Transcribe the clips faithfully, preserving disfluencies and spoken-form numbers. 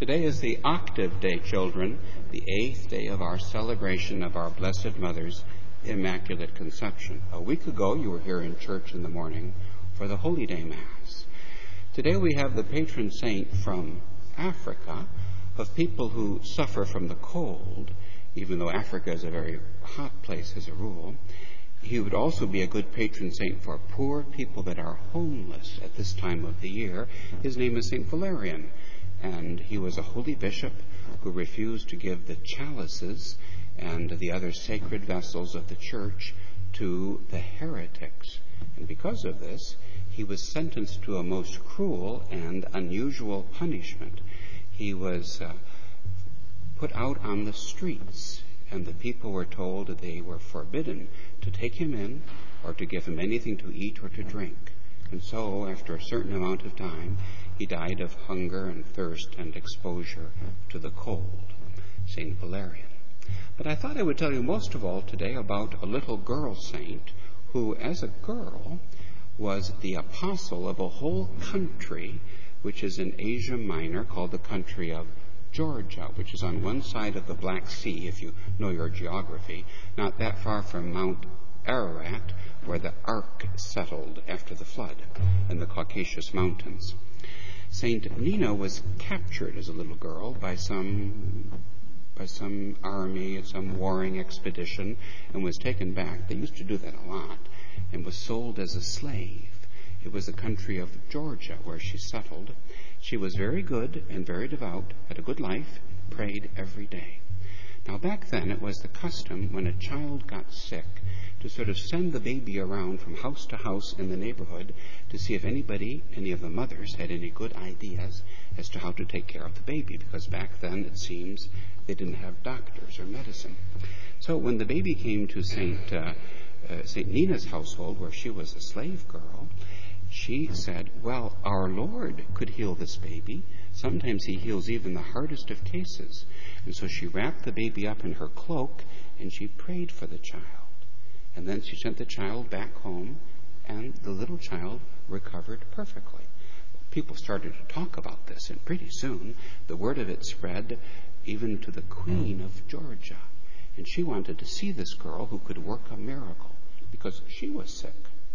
Today is the octave day, children, the eighth day of our celebration of our Blessed Mother's Immaculate Conception. A week ago, you were here in church in the morning for the Holy Day Mass. Today we have the patron saint from Africa of people who suffer from the cold, even though Africa is a very hot place as a rule. He would also be a good patron saint for poor people that are homeless at this time of the year. His name is Saint Valerian, and he was a holy bishop who refused to give the chalices and the other sacred vessels of the church to the heretics. And because of this, he was sentenced to a most cruel and unusual punishment. He was uh, put out on the streets, and the people were told that they were forbidden to take him in or to give him anything to eat or to drink. And so, after a certain amount of time, he died of hunger and thirst and exposure to the cold. Saint Valerian. But I thought I would tell you most of all today about a little girl saint who, as a girl, was the apostle of a whole country which is in Asia Minor called the country of Georgia, which is on one side of the Black Sea, if you know your geography, not that far from Mount Ararat, where the Ark settled after the flood, in the Caucasus Mountains. Saint Nina was captured as a little girl by some by some army, some warring expedition, and was taken back. They used to do that a lot, and was sold as a slave. It was the country of Georgia where she settled. She was very good and very devout, had a good life, prayed every day. Now back then it was the custom when a child got sick to sort of send the baby around from house to house in the neighborhood to see if anybody, any of the mothers, had any good ideas as to how to take care of the baby, because back then it seems they didn't have doctors or medicine. So when the baby came to Saint uh, uh, Saint Nina's household, where she was a slave girl, she said, well, our Lord could heal this baby. Sometimes he heals even the hardest of cases. And so she wrapped the baby up in her cloak and she prayed for the child. And then she sent the child back home, and the little child recovered perfectly. People started to talk about this, and pretty soon the word of it spread even to the Queen of Georgia. And she wanted to see this girl who could work a miracle because she was sick.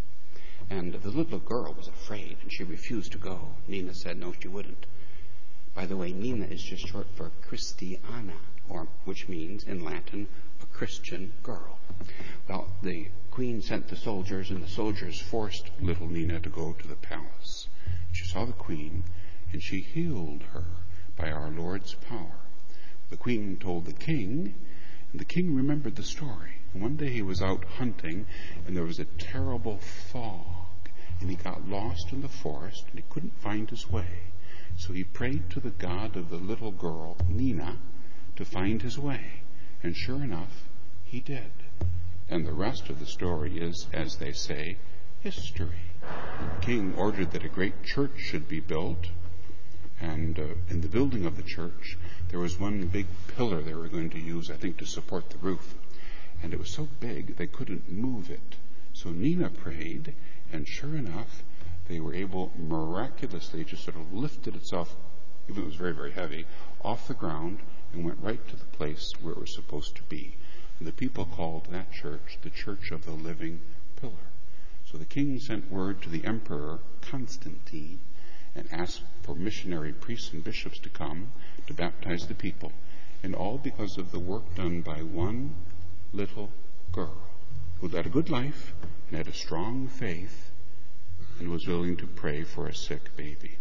And the little girl was afraid, and she refused to go. Nina said no, she wouldn't. By the way, Nina is just short for Christiana, or which means, in Latin, a Christian girl. Well, the queen sent the soldiers, and the soldiers forced little Nina to go to the palace. She saw the queen, and she healed her by our Lord's power. The queen told the king, and the king remembered the story. And one day he was out hunting, and there was a terrible fog, and he got lost in the forest, and he couldn't find his way. So he prayed to the God of the little girl, Nina, to find his way. And sure enough, he did. And the rest of the story is, as they say, history. The king ordered that a great church should be built, and uh, in the building of the church, there was one big pillar they were going to use, I think, to support the roof. And it was so big they couldn't move it. So Nina prayed, and sure enough, they were able miraculously to sort of lift it itself, even though it was very, very heavy, off the ground and went right to the place where it was supposed to be. And the people called that church the Church of the Living Pillar. So the king sent word to the emperor Constantine and asked for missionary priests and bishops to come to baptize the people. And all because of the work done by one little girl who led a good life and had a strong faith and was willing to pray for a sick baby.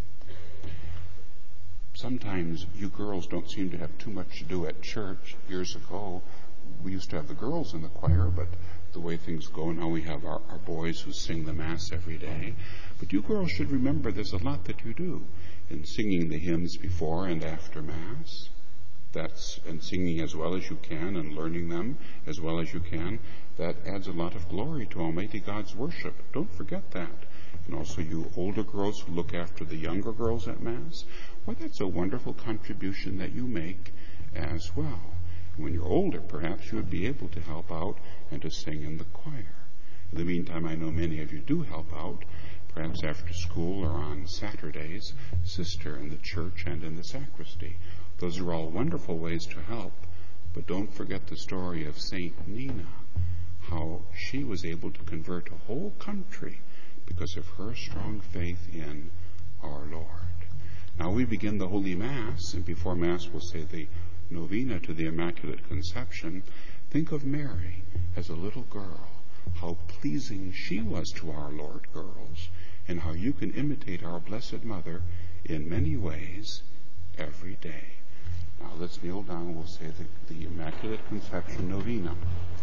Sometimes you girls don't seem to have too much to do at church. Years ago, we used to have the girls in the choir, but the way things go now, we have our, our boys who sing the Mass every day. But you girls should remember there's a lot that you do in singing the hymns before and after Mass. That's, and singing as well as you can and learning them as well as you can. That adds a lot of glory to Almighty God's worship. Don't forget that. And also you older girls who look after the younger girls at Mass, well, that's a wonderful contribution that you make as well. When you're older, perhaps you would be able to help out and to sing in the choir. In the meantime, I know many of you do help out. perhaps after school or on Saturdays, sister in the church and in the sacristy. Those are all wonderful ways to help. But don't forget the story of Saint Nina, how she was able to convert a whole country because of her strong faith in our Lord. Now we begin the Holy Mass, and before Mass we'll say the novena to the Immaculate Conception. Think of Mary as a little girl, how pleasing she was to our Lord, girls, and how you can imitate our Blessed Mother in many ways every day. Now let's kneel down and we'll say the, the Immaculate Conception novena.